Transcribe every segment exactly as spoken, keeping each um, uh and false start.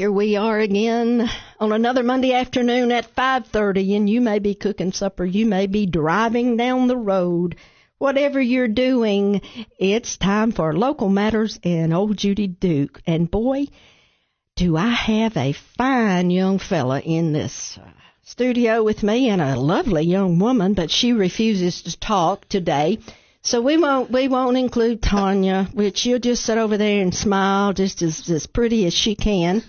Here we are again on another Monday afternoon at five thirty, and you may be cooking supper, you may be driving down the road. Whatever you're doing, it's time for Local Matters and Old Judy Duke. And boy, do I have a fine young fella in this uh, studio with me, and a lovely young woman, but she refuses to talk today. So we won't we won't include Tanya, which she'll just sit over there and smile just as, as pretty as she can.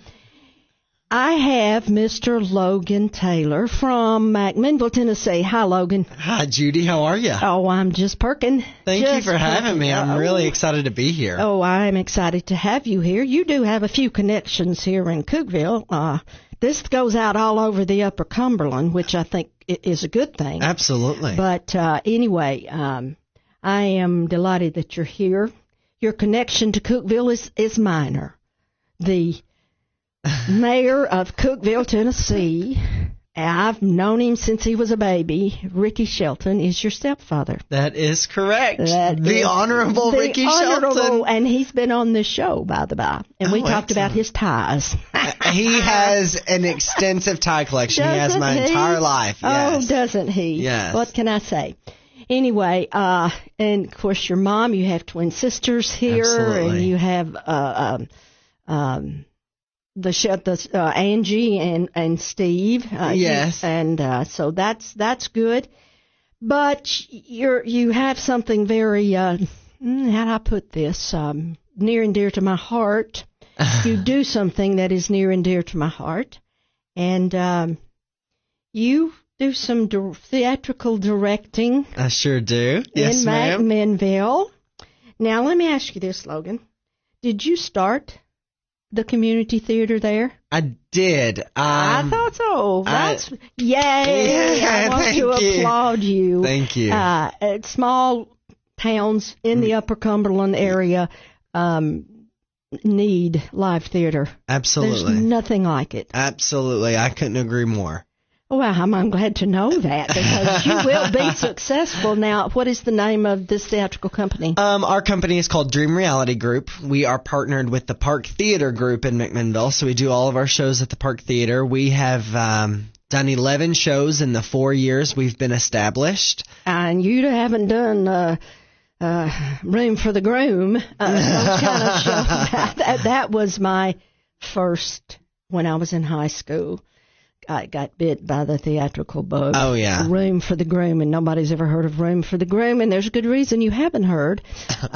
I have Mister Logan Taylor from McMinnville, Tennessee. Hi, Logan. Hi, Judy. How are you? Oh, I'm just perking. Thank just you for having perking. me. I'm oh. really excited to be here. Oh, I'm excited to have you here. You do have a few connections here in Cookeville. Uh, this goes out all over the Upper Cumberland, which I think is a good thing. Absolutely. But uh, anyway, um, I am delighted that you're here. Your connection to Cookeville is, is minor. The mayor of Cookeville, Tennessee, I've known him since he was a baby. Ricky Shelton is your stepfather. That is correct. That the is Honorable the Ricky honorable, Shelton. And he's been on this show, by the by. And we Oh, talked about excellent. his ties. He has an extensive tie collection. Doesn't he has my he? entire life. Yes. Oh, doesn't he? Yes. What can I say? Anyway, uh, and of course your mom, you have twin sisters here, Absolutely. and you have uh, um, um, the, the uh, Angie and and Steve. Uh, Yes. you- and uh, so that's that's good. But you're you have something very uh, mm, how do I put this um, near and dear to my heart. You do something that is near and dear to my heart, and um, you do some di- theatrical directing I sure do. Yes, in ma'am. McMinnville. Now, let me ask you this, Logan. Did you start the community theater there? I did. Um, I thought so. I- That's yay! Yeah, I want thank to you. applaud you. Thank you. Uh, at small towns in the Upper Cumberland area um, need live theater. Absolutely. There's nothing like it. Absolutely. I couldn't agree more. Well, I'm, I'm glad to know that, because you will be successful. Now, what is the name of this theatrical company? Um, our company is called Dream Reality Group. We are partnered with the Park Theater Group in McMinnville, so we do all of our shows at the Park Theater. We have um, done eleven shows in the four years we've been established. And you haven't done uh, uh, Room for the Groom, uh, those kind of shows. That, that was my first when I was in high school. I got bit by the theatrical bug. Oh, yeah. Room for the Groom, and nobody's ever heard of Room for the Groom, and there's a good reason you haven't heard.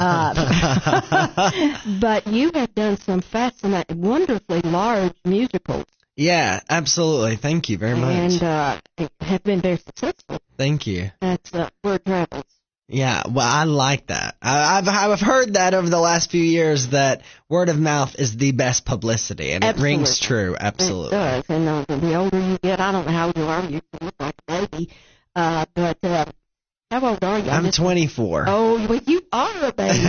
Uh, but you have done some fascinating, wonderfully large musicals, Yeah, absolutely. Thank you very much. and uh, have been very successful. Thank you. That's uh, Word Travels. Yeah, well, I like that. I, I've I've heard that over the last few years, that word of mouth is the best publicity, and Absolutely. it rings true. Absolutely. It does, and uh, the older you get, I don't know how old you are, you look like a baby, uh, but uh, how old are you? I'm just- twenty-four. Oh, well, you are a baby.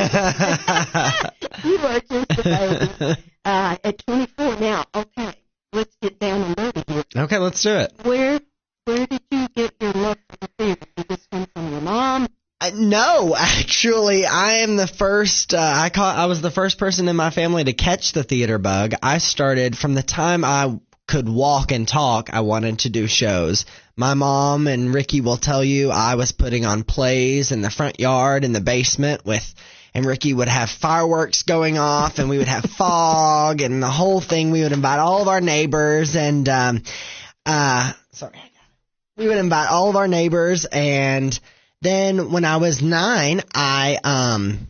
You are just a baby. Uh, at twenty-four now, okay, let's get down and dirty here. Okay, let's do it. Where, where did you get your love for the theater? Did this come from your mom? Uh, no, actually, I am the first. Uh, I caught. I was the first person in my family to catch the theater bug. I started from the time I could walk and talk. I wanted to do shows. My mom and Ricky will tell you I was putting on plays in the front yard, in the basement with. And Ricky would have fireworks going off, and we would have fog, and the whole thing. We would invite all of our neighbors, and um, uh, sorry, we would invite all of our neighbors. And then when I was nine, I um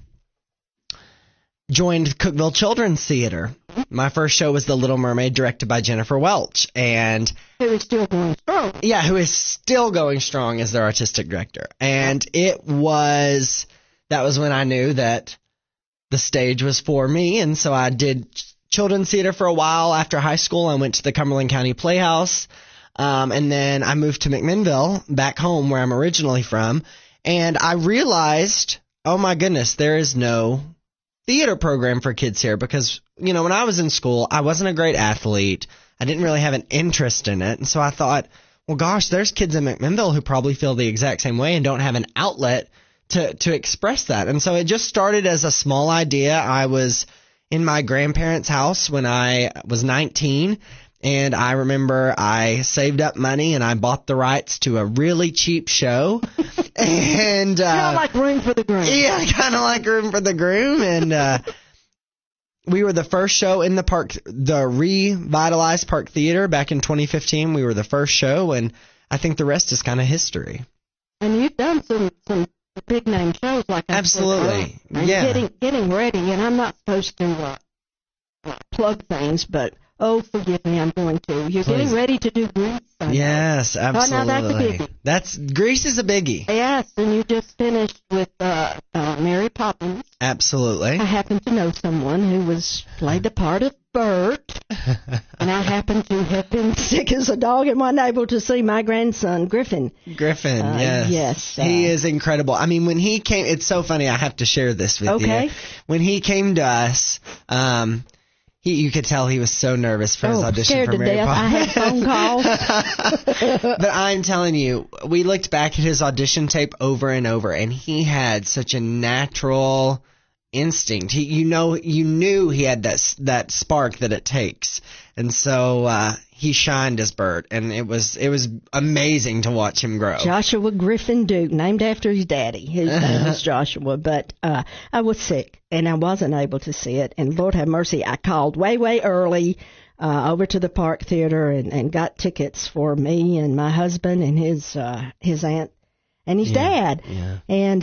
joined Cookeville Children's Theater. My first show was The Little Mermaid, directed by Jennifer Welch, and Who is still going strong? yeah, who is still going strong as their artistic director. And it was. That was when I knew that the stage was for me, and so I did children's theater for a while. After high school, I went to the Cumberland County Playhouse, um, and then I moved to McMinnville, back home where I'm originally from, and I realized, oh my goodness, there is no theater program for kids here, because, you know, when I was in school, I wasn't a great athlete. I didn't really have an interest in it, and so I thought, well, gosh, there's kids in McMinnville who probably feel the exact same way and don't have an outlet to to express that. And so it just started as a small idea. I was in my grandparents' house when I was nineteen. And I remember I saved up money and I bought the rights to a really cheap show. and uh, Kind of like Room for the Groom. Yeah, kind of like Room for the Groom. And uh, we were the first show in the park, the revitalized Park Theater back in twenty fifteen. We were the first show, and I think the rest is kind of history. And you've done some, some big name shows like that. Absolutely. And yeah. Getting, getting ready, and I'm not supposed to uh, uh, plug things, but oh, forgive me, I'm going to. You're Please. Getting ready to do Grease. Yes, absolutely. Oh, now that's a biggie. That's Grease is a biggie. Yes, and you just finished with uh, uh, Mary Poppins. Absolutely. I happen to know someone who was played the part of Bert, and I happen to have been sick as a dog and wasn't able to see my grandson Griffin. Griffin, Uh, yes, yes, uh, he is incredible. I mean, when he came, it's so funny. I have to share this with Okay. you. When he came to us, um, he you could tell he was so nervous for his Oh, audition scared for to Mary death. I had phone calls. But I'm telling you, we looked back at his audition tape over and over, and he had such a natural instinct. He, you know, you knew he had that that spark that it takes, and so uh, he shined as Bert, and it was it was amazing to watch him grow. Joshua Griffin Duke, named after his daddy. His name was Joshua, but uh, I was sick, and I wasn't able to see it. And Lord have mercy, I called way, way early uh, over to the Park Theater and, and got tickets for me and my husband and his uh, his aunt and his Yeah, dad. yeah. And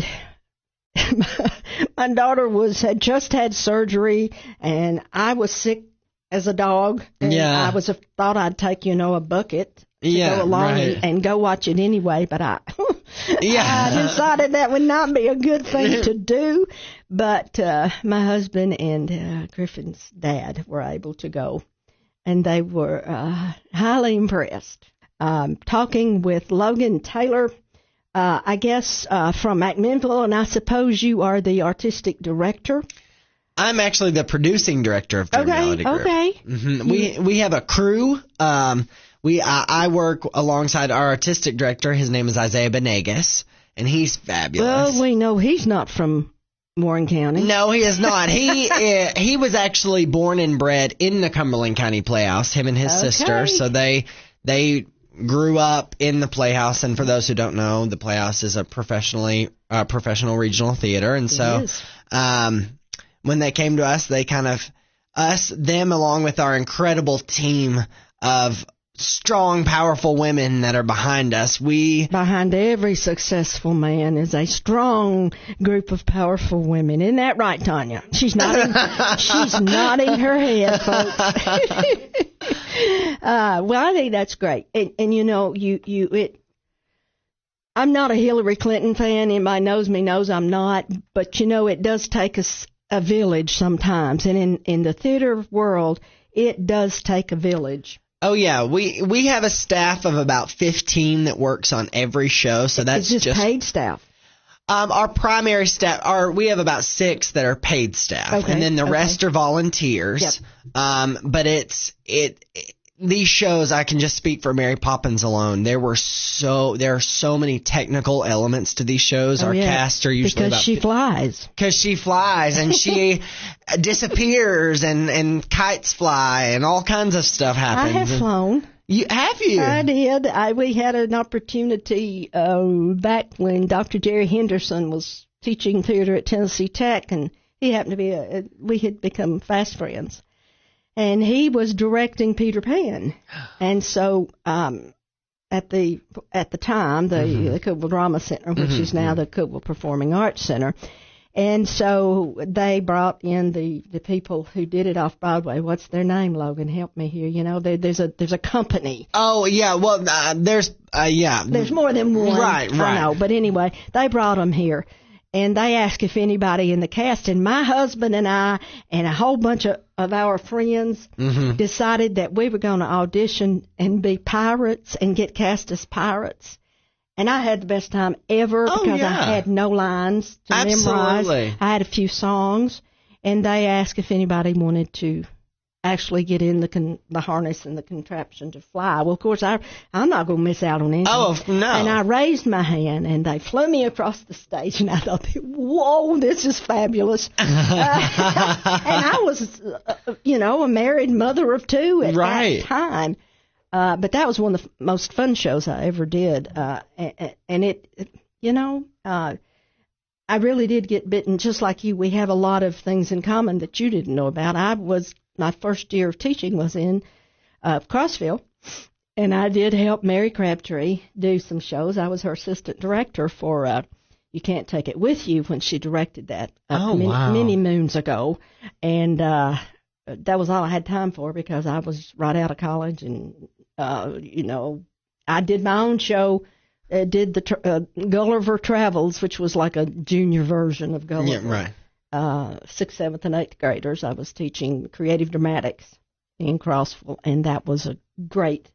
my daughter was had just had surgery, and I was sick as a dog. And Yeah. I was thought I'd take you know a bucket to Yeah, go along right. and, and go watch it anyway, but I Yeah. I decided that would not be a good thing to do. But uh, my husband and uh, Griffin's dad were able to go, and they were uh, highly impressed. Um, talking with Logan Taylor. Uh, I guess uh, from McMinnville, and I suppose you are the artistic director. I'm actually the producing director of Dream Okay, Reality Group. okay. hmm We we have a crew. Um, we I, I work alongside our artistic director. His name is Isaiah Benegas, and he's fabulous. Well, we know he's not from Warren County. No, he is not. He uh, he was actually born and bred in the Cumberland County Playhouse. Him and his Okay. sister. So they they grew up in the Playhouse. And for those who don't know, the Playhouse is a professionally uh, professional regional theater. And so is. um, when they came to us, they kind of us them along with our incredible team of strong, powerful women that are behind us. We Behind every successful man is a strong group of powerful women. Isn't that right, Tanya? She's nodding. She's nodding her head, folks. uh, well, I think that's great. And, and you know, you you it. I'm not a Hillary Clinton fan. Anybody knows me knows I'm not. But you know, it does take us a village sometimes, and in in the theater world, it does take a village. Oh yeah, we we have a staff of about fifteen that works on every show, so that's It's just, paid staff. Um, our primary staff are we have about six that are paid staff, Okay, and then the okay. rest are volunteers. Yep. Um, but it's it, it these shows I can just speak for Mary Poppins alone. There were so there are so many technical elements to these shows. Oh, our yeah, cast are usually because about she flies. because she flies and she disappears and and kites fly and all kinds of stuff I happens. have flown. You have you? I did. I, we had an opportunity um, back when Doctor Jerry Henderson was teaching theater at Tennessee Tech, and he happened to be a, a we had become fast friends, and he was directing Peter Pan, and so um, at the at the time the, Mm-hmm. the Cookville Drama Center, which is now the Cookville Performing Arts Center. And so they brought in the, the people who did it off Broadway. What's their name, Logan? Help me here. You know, there, there's a there's a company. Oh yeah, well uh, there's uh, yeah. There's more than one. Right, right. I know, but anyway, they brought them here, and they asked if anybody in the cast, and my husband and I and a whole bunch of, of our friends Mm-hmm. decided that we were going to audition and be pirates and get cast as pirates. And I had the best time ever Oh, because yeah. I had no lines to Absolutely. memorize. I had a few songs, and they asked if anybody wanted to actually get in the con- the harness and the contraption to fly. Well, of course, I, I'm not going to miss out on anything. Oh, no. And I raised my hand, and they flew me across the stage, and I thought, whoa, this is fabulous. uh, and I was, uh, you know, a married mother of two at right. that time. Uh, but that was one of the f- most fun shows I ever did. Uh, and, and it, it, you know, uh, I really did get bitten just like you. We have a lot of things in common that you didn't know about. I was, my first year of teaching was in uh, Crossville, and I did help Mary Crabtree do some shows. I was her assistant director for uh, You Can't Take It With You when she directed that uh, oh, many, wow. many moons ago. And uh, that was all I had time for because I was right out of college and, uh, you know, I did my own show. Uh, did the tr- uh, Gulliver Travels, which was like a junior version of Gulliver. Yeah, right. Uh, sixth, seventh, and eighth graders. I was teaching creative dramatics in Crossville, and that was a great,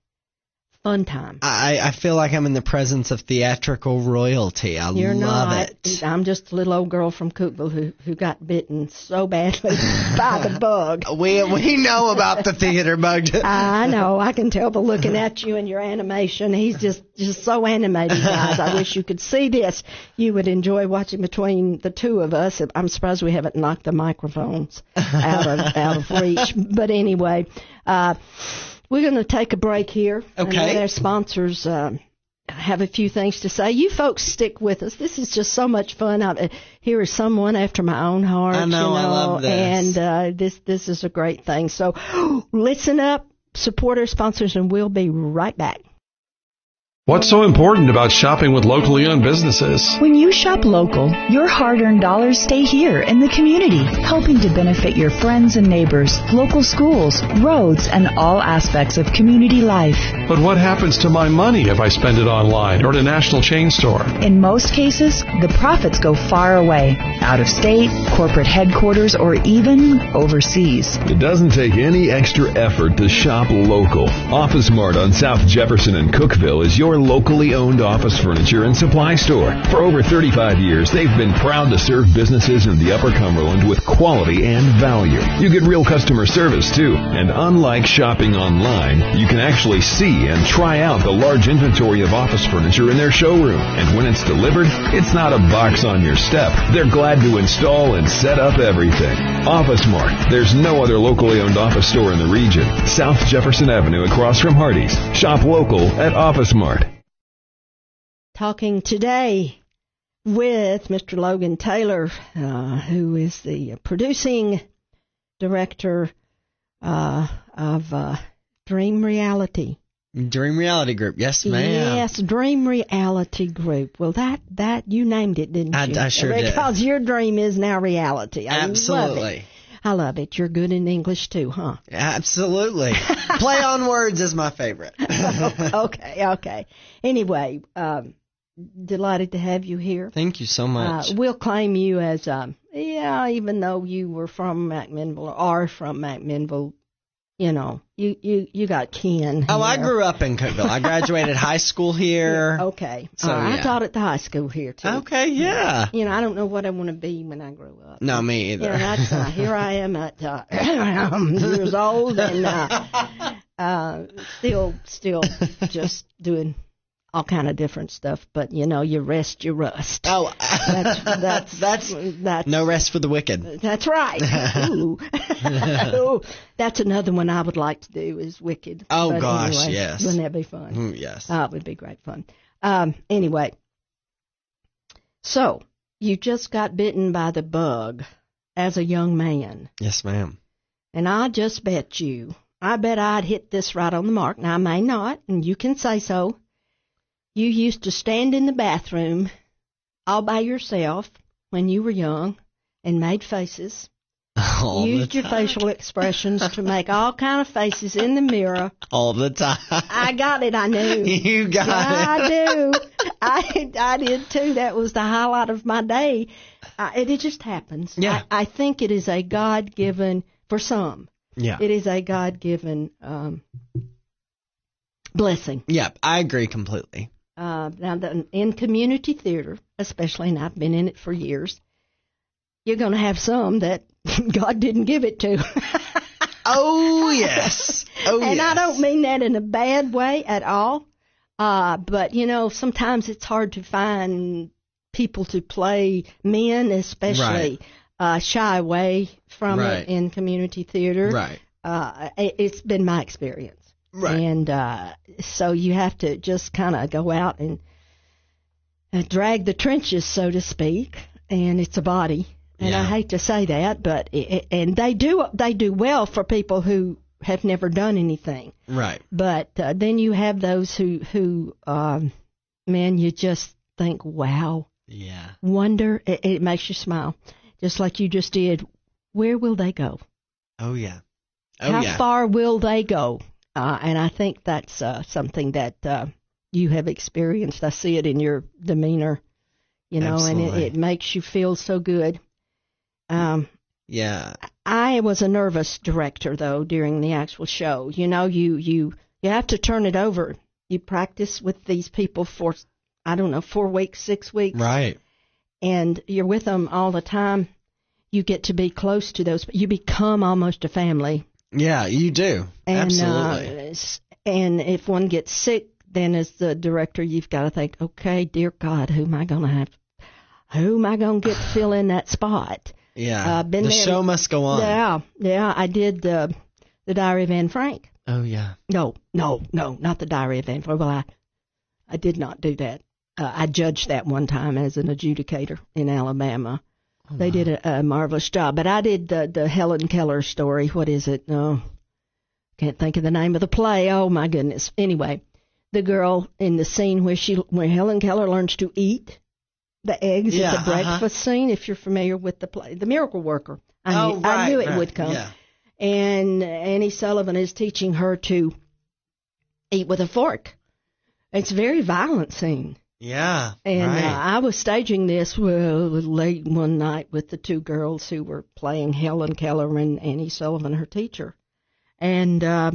fun time. I, I feel like I'm in the presence of theatrical royalty. I You're love not. it. I'm just a little old girl from Cookville who who got bitten so badly by the bug. We we know about the theater bug. I know. I can tell by looking at you and your animation. He's just, just so animated, guys. I wish you could see this. You would enjoy watching between the two of us. I'm surprised we haven't knocked the microphones out of out of reach. But anyway, uh, we're going to take a break here. Okay. I know their sponsors uh, have a few things to say. You folks stick with us. This is just so much fun. I, here is someone after my own heart. I know, you know I love this. And uh, this this is a great thing. So listen up, support our sponsors, and we'll be right back. What's so important about shopping with locally owned businesses? When you shop local, your hard-earned dollars stay here in the community, helping to benefit your friends and neighbors, local schools, roads, and all aspects of community life. But what happens to my money if I spend it online or at a national chain store? In most cases, the profits go far away, out of state, corporate headquarters, or even overseas. It doesn't take any extra effort to shop local. Office Mart on South Jefferson and Cookville is your locally owned office furniture and supply store. For over thirty-five years, they've been proud to serve businesses in the Upper Cumberland with quality and value. You get real customer service, too. And unlike shopping online, you can actually see and try out the large inventory of office furniture in their showroom. And when it's delivered, it's not a box on your step. They're glad to install and set up everything. Office Mart. There's no other locally owned office store in the region. South Jefferson Avenue across from Hardee's. Shop local at Office Mart. Talking today with Mister Logan Taylor, uh, who is the producing director uh, of uh, Dream Reality. Dream Reality Group, yes, ma'am. Yes, Dream Reality Group. Well, that, that you named it, didn't I, you? I sure because did. Because your dream is now reality. I Absolutely. Love it. I love it. You're good in English too, huh? Absolutely. Play on words is my favorite. okay, okay. Anyway, um, delighted to have you here. Thank you so much. Uh, we'll claim you as, um, yeah, even though you were from McMinnville or are from McMinnville, you know, you, you, you got kin. Oh, here. I grew up in Cookville. I graduated high school here. Yeah, okay. So, uh, yeah. I taught at the high school here, too. Okay, yeah. You know, I don't know what I want to be when I grow up. No, me either. You know, that's, uh, here I am at uh, years old and uh, uh, still, still just doing all kind of different stuff. But, you know, you rest, you rust. Oh, That's, that's, that's, that's no rest for the wicked. That's right. Ooh. Ooh. That's another one I would like to do is Wicked. Oh, But gosh, anyway, yes. Wouldn't that be fun? Mm, yes. Oh, it would be great fun. Um, anyway, so you just got bitten by the bug as a young man. Yes, ma'am. And I just bet you, I bet I'd hit this right on the mark. Now, I may not, and you can say so. You used to stand in the bathroom all by yourself when you were young and made faces. All Used the your time. facial expressions to make all kind of faces in the mirror. All the time. I got it, I knew. You got I it. do. I I did too. That was the highlight of my day. I, it, it just happens. Yeah. I, I think it is a God-given, for some, Yeah. it is a God-given um, blessing. Yeah, I agree completely. Uh, now, the, in community theater, especially, and I've been in it for years, you're going to have some that God didn't give it to. Oh, yes. Oh, and yes. I don't mean that in a bad way at all. Uh, but, you know, sometimes it's hard to find people to play men, especially, Right. uh, shy away from Right. it in community theater. Right. Uh, it, it's been my experience. Right. And uh, so you have to just kind of go out and uh, drag the trenches, so to speak. And it's a body. And Yeah. I hate to say that, but it, and they do they do well for people who have never done anything. Right. But uh, then you have those who who um, man, you just think, wow, Yeah. wonder. It, it makes you smile, just like you just did. Where will they go? Oh, yeah. Oh, How yeah. far will they go? Uh, and I think that's uh, something that uh, you have experienced. I see it in your demeanor, you know, and Absolutely. it, it makes you feel so good. Um, Yeah. I was a nervous director, though, during the actual show. You know, you, you, you have to turn it over. You practice with these people for, I don't know, four weeks, six weeks. Right. And you're with them all the time. You get to be close to those. You become almost a family. Yeah, you do. And, Absolutely. Uh, s- and if one gets sick, then as the director, you've got to think, okay, dear God, who am I going to have? Who am I going to get to fill in that spot? yeah. uh, been the there- show must go on. Yeah, yeah. I did the the Diary of Anne Frank. Oh, yeah. No, no, no, not the Diary of Anne Frank. Well, I I did not do that. Uh, I judged that one time as an adjudicator in Alabama. Oh, They wow. did a, a marvelous job. But I did the, the Helen Keller story. What is it? No, can't think of the name of the play. Oh, my goodness. Anyway, the girl in the scene where she where Helen Keller learns to eat the eggs Yeah, at the uh-huh. breakfast scene, if you're familiar with the play. The Miracle Worker. I, oh, knew, right, I knew it right. would come. Yeah. And Annie Sullivan is teaching her to eat with a fork. It's a very violent scene. Yeah. And right. uh, I was staging this well, late one night with the two girls who were playing Helen Keller and Annie Sullivan, her teacher. And, uh,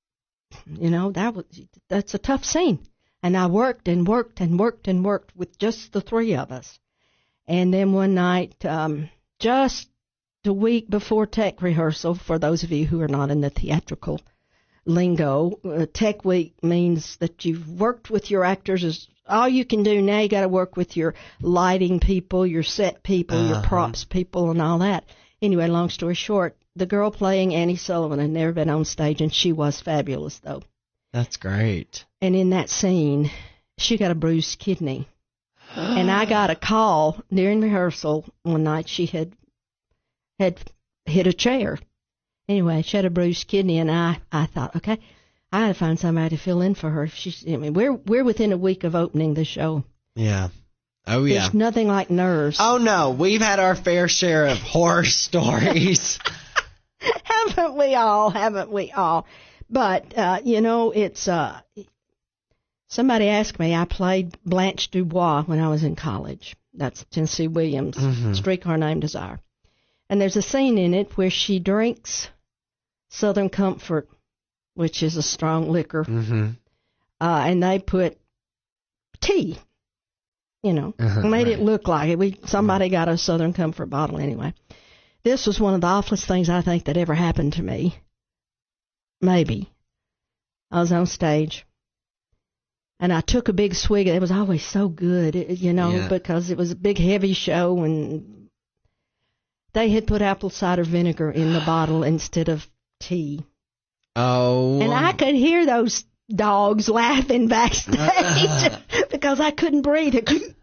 you know, that was that's a tough scene. And I worked and worked and worked and worked with just the three of us. And then one night, um, just the week before tech rehearsal, for those of you who are not in the theatrical lingo, uh, tech week means that you've worked with your actors as all you can do. Now you got to work with your lighting people, your set people, Uh-huh. your props people, and all that. Anyway, long story short, the girl playing Annie Sullivan had never been on stage, and she was fabulous, though. That's great. And in that scene, she got a bruised kidney. And I got a call during rehearsal one night. She had had hit a chair. Anyway, she had a bruised kidney, and I, I thought, okay, I got to find somebody to fill in for her. She's, I mean, we're we're within a week of opening the show. Yeah. Oh, yeah. There's nothing like nerves. Oh, no. We've had our fair share of horror stories. Haven't we all? Haven't we all? But, uh, you know, it's, uh, somebody asked me, I played Blanche Dubois when I was in college. That's Tennessee Williams' Mhm. Streetcar Named Desire. And there's a scene in it where she drinks Southern Comfort, which is a strong liquor, mm-hmm. uh, and they put tea, you know, Uh-huh, made right. it look like it. We Somebody got a Southern Comfort bottle anyway. This was one of the awfulest things I think that ever happened to me. Maybe. I was on stage, and I took a big swig. It was always so good, it- you know, Yeah. because it was a big, heavy show, and they had put apple cider vinegar in the bottle instead of tea. Oh. And I could hear those dogs laughing backstage because I couldn't breathe. I couldn't.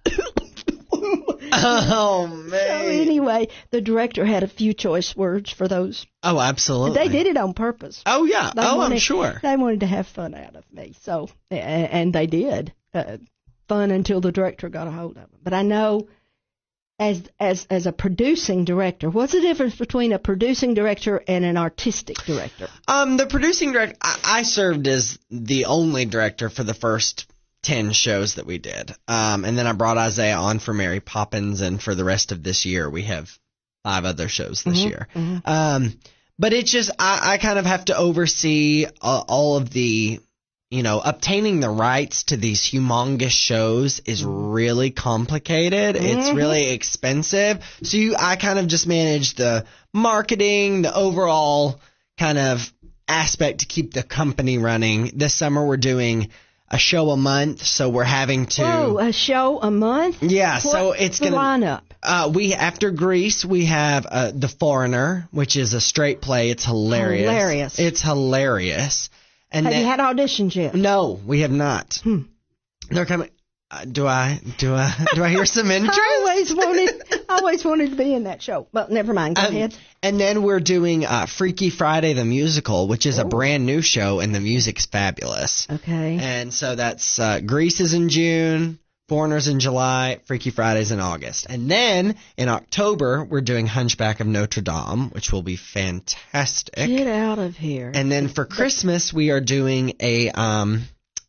Oh, So man. anyway, the director had a few choice words for those. Oh, absolutely. They did it on purpose. Oh, yeah. They oh, wanted, I'm sure. They wanted to have fun out of me. So, a- and they did. Uh, fun until the director got a hold of them. But I know as as as a producing director, what's the difference between a producing director and an artistic director? Um, the producing director, I, I served as the only director for the first ten shows that we did. Um, and then I brought Isaiah on for Mary Poppins, and for the rest of this year, we have five other shows this Mhm, year. mhm. Um, but it's just, I, I kind of have to oversee uh, all of the, you know, obtaining the rights to these humongous shows is really complicated. It's Mhm. really expensive. So you, I kind of just manage the marketing, the overall kind of aspect to keep the company running. This summer we're doing a show a month, so we're having to. Whoa, a show a month? Yeah, What's so it's the gonna. lineup? Uh, we after Grease, we have uh, The Foreigner, which is a straight play. It's hilarious. Hilarious. It's hilarious. And Have then, you had auditions yet? No, we have not. Hmm. They're coming. Uh, do I? Do I? Do I hear some interest? I always wanted, I always wanted to be in that show, but never mind. Go Um, ahead. And then we're doing uh, Freaky Friday the musical, which is a Oh. brand new show, and the music's fabulous. Okay. And so that's uh, Grease is in June, Foreigners in July, Freaky Fridays in August. And then in October, we're doing Hunchback of Notre Dame, which will be fantastic. Get out of here. And then for Christmas, we are doing a um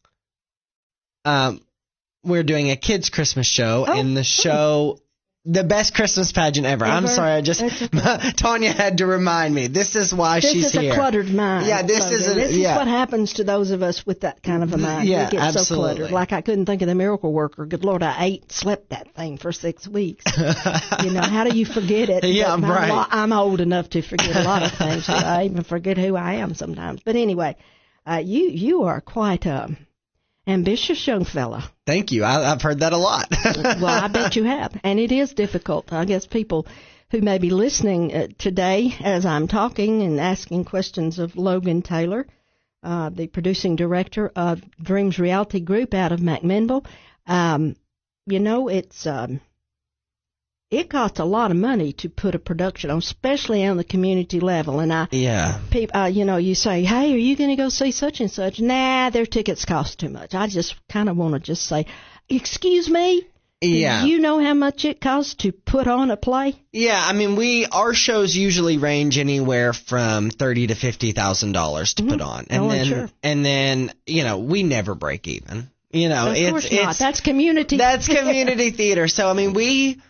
um we're doing a kids Christmas show, Oh, and the show the best Christmas pageant ever. I'm Ever? sorry, I just It's okay. Tanya had to remind me. This is why This she's is here. a cluttered mind. Yeah, this Logan. is a- This yeah. is what happens to those of us with that kind of a mind. Yeah, we get so absolutely. cluttered. Like I couldn't think of the Miracle Worker. Good Lord, I ate, slept that thing for six weeks. You know, how do you forget it? Yeah, But I'm right. lo- I'm old enough to forget a lot of things. I even forget who I am sometimes. But anyway, uh, you you are quite a ambitious young fella. Thank you. I, I've heard that a lot. Well, I bet you have. And it is difficult. I guess people who may be listening uh, today as I'm talking and asking questions of Logan Taylor, uh, the producing director of Dreams Reality Group out of McMinnville, um, you know, it's um, it costs a lot of money to put a production on, especially on the community level. And I, Yeah. people, uh, you know, you say, hey, are you going to go see such and such? Nah, their tickets cost too much. I just kind of want to just say, excuse me? Yeah. Do you know how much it costs to put on a play? Yeah, I mean, we our shows usually range anywhere from thirty to fifty thousand dollars to put on, and Oh, then sure. and then you know we never break even. You know, Of it's course it's not. That's community. that's community theater. So I mean, we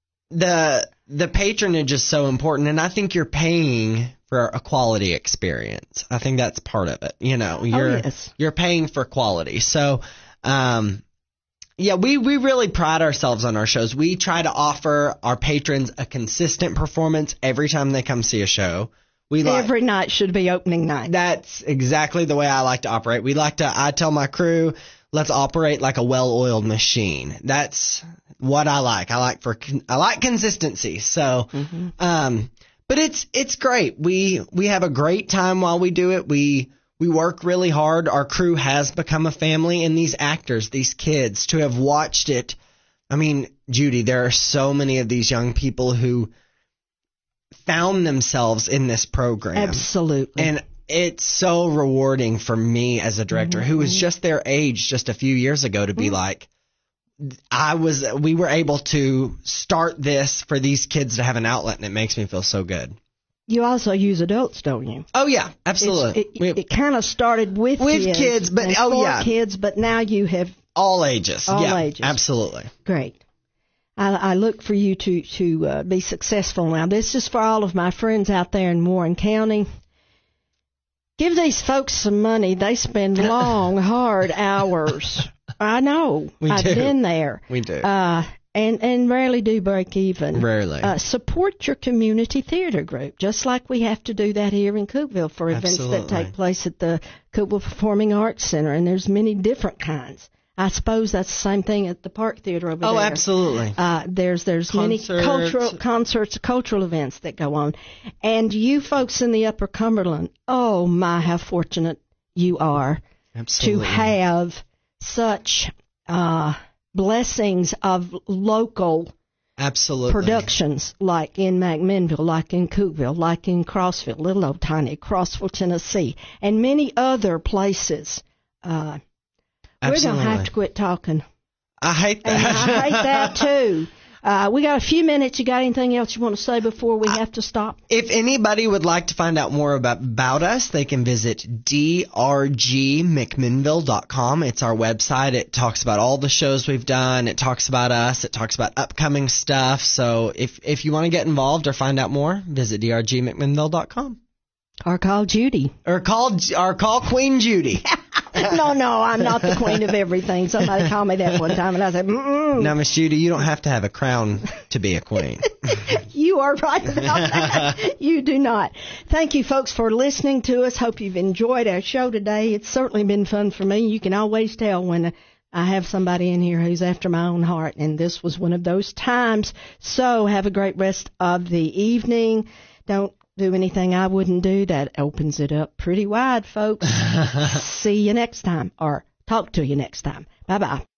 the the patronage is so important, and I think you're paying for a quality experience. I think that's part of it. You know, you're Oh, yes. you're paying for quality. So, um, yeah, we we really pride ourselves on our shows. We try to offer our patrons a consistent performance every time they come see a show. We like Every night should be opening night. that's exactly the way I like to operate. We like to, I tell my crew, let's operate like a well-oiled machine. That's what I like. I like for, I like consistency. So, Mm-hmm. um, but it's, it's great. We, we have a great time while we do it. We, we work really hard. Our crew has become a family, and these actors, these kids, to have watched it. I mean, Judy, there are so many of these young people who found themselves in this program. Absolutely. And it's so rewarding for me as a director who was just their age just a few years ago to be like, I was, we were able to start this for these kids to have an outlet, and it makes me feel so good. You also use adults, don't you? Oh yeah, absolutely. It's- We It, have it kind of started with, With kids, kids, but- and oh, for yeah. kids, but now you have all ages. all yeah, ages. absolutely. great. I, I look for you to to uh, be successful. Now, this is for all of my friends out there in Warren County. Give these folks some money. They spend long, hard hours. I know. We I've do. been there. We do. Uh, and, and rarely do break even. Rarely. Uh, support your community theater group, just like we have to do that here in Cookeville for events that Absolutely. take place at the Cookeville Performing Arts Center, and there's many different kinds. I suppose that's the same thing at the Park Theater over oh, there. absolutely. Uh, there's there's many Concerts. cultural concerts, cultural events that go on, and you folks in the Upper Cumberland, oh my, how fortunate you are Absolutely. to have such uh, blessings of local Absolutely. productions, like in McMinnville, like in Cookeville, like in Crossville, little old tiny Crossville, Tennessee, and many other places. Uh, we're Absolutely. gonna have to quit talking. I hate that. And I hate that too. Uh, we got a few minutes. You got anything else you want to say before we have to stop? If anybody would like to find out more about, about us, they can visit d r g mcminnville dot com. It's our website. It talks about all the shows we've done. It talks about us. It talks about upcoming stuff. So if if you want to get involved or find out more, visit d r g mcminnville dot com. Or call Judy. Or call or call Queen Judy. no, no, I'm not the queen of everything. Somebody called me that one time, and I said, mm-mm. Now, Miss Judy, you don't have to have a crown to be a queen. You are right about that. You do not. Thank you, folks, for listening to us. Hope you've enjoyed our show today. It's certainly been fun for me. You can always tell when I have somebody in here who's after my own heart, and this was one of those times. So have a great rest of the evening. Don't do anything I wouldn't do. That opens it up pretty wide, folks. See you next time, or talk to you next time. Bye-bye.